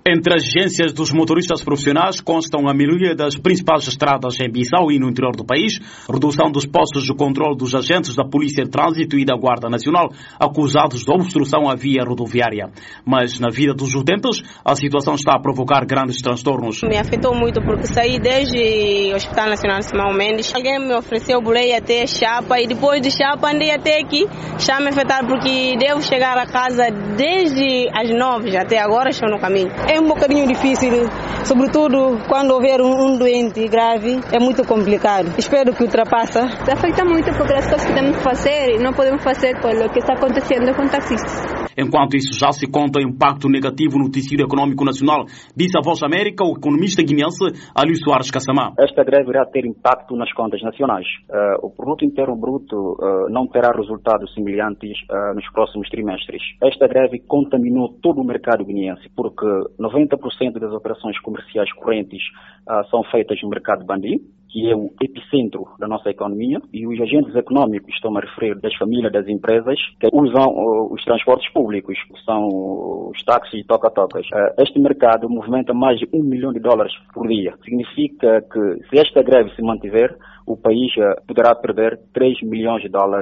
Entre as agências dos motoristas profissionais constam a maioria das principais estradas em Bissau e no interior do país, redução dos postos de controle dos agentes da Polícia de Trânsito e da Guarda Nacional acusados de obstrução à via rodoviária. Mas na vida dos utentes, a situação está a provocar grandes transtornos. Me afetou muito porque saí desde o Hospital Nacional de Simão Mendes. Alguém me ofereceu boleia até Chapa e depois de Chapa andei até aqui. Está a me afetar porque devo chegar a casa desde as 9 até agora estou no caminho. É um bocadinho difícil, sobretudo quando houver um doente grave, é muito complicado. Espero que ultrapassa. Afeta muito porque as coisas que temos que fazer não podemos fazer com o que está acontecendo com taxistas. Enquanto isso já se conta impacto negativo no tecido econômico nacional, disse a Voz América o economista guineense Alício Soares Kassamá. Esta greve irá ter impacto nas contas nacionais. O produto interno bruto não terá resultados semelhantes nos próximos trimestres. Esta greve contaminou todo o mercado guineense, porque 90% das operações comerciais correntes são feitas no mercado bandi, que é o epicentro da nossa economia, e os agentes econômicos, estão a referir das famílias, das empresas, que usam os transportes públicos, que são os táxis e toca-tocas. Este mercado movimenta mais de $1 milhão por dia. Significa que, se esta greve se mantiver, o país poderá perder $3 milhões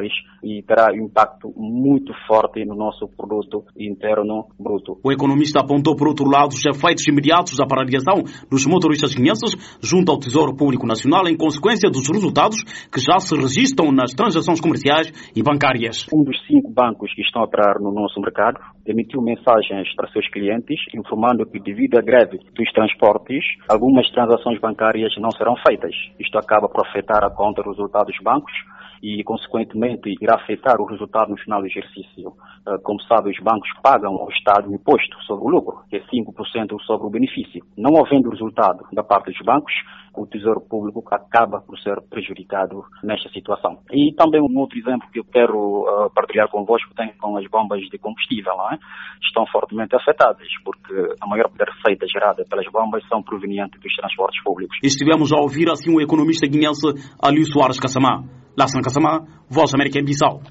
e terá um impacto muito forte no nosso produto interno bruto. O economista apontou, por outro lado, os efeitos imediatos da paralisação dos motoristas guineenses junto ao Tesouro Público Nacional em consequência dos resultados que já se registram nas transações comerciais e bancárias. Um dos 5 bancos que estão a operar no nosso mercado emitiu mensagens para seus clientes informando que, devido à greve dos transportes, algumas transações bancárias não serão feitas. Isto acaba por afetar a conta dos resultados dos bancos e, consequentemente, irá afetar o resultado no final do exercício. Como sabe, os bancos pagam ao Estado um imposto sobre o lucro, que é 5% sobre o benefício. Não havendo resultado da parte dos bancos, o Tesouro Público acaba por ser prejudicado nesta situação. E também um outro exemplo que eu quero partilhar convosco tem com as bombas de combustível, não é? Estão fortemente afetadas, porque a maior parte da receita gerada pelas bombas são provenientes dos transportes públicos. Estivemos a ouvir assim o economista guineense Alício Soares Kassamá. Lassan Kassamá, Voz América em Bissau.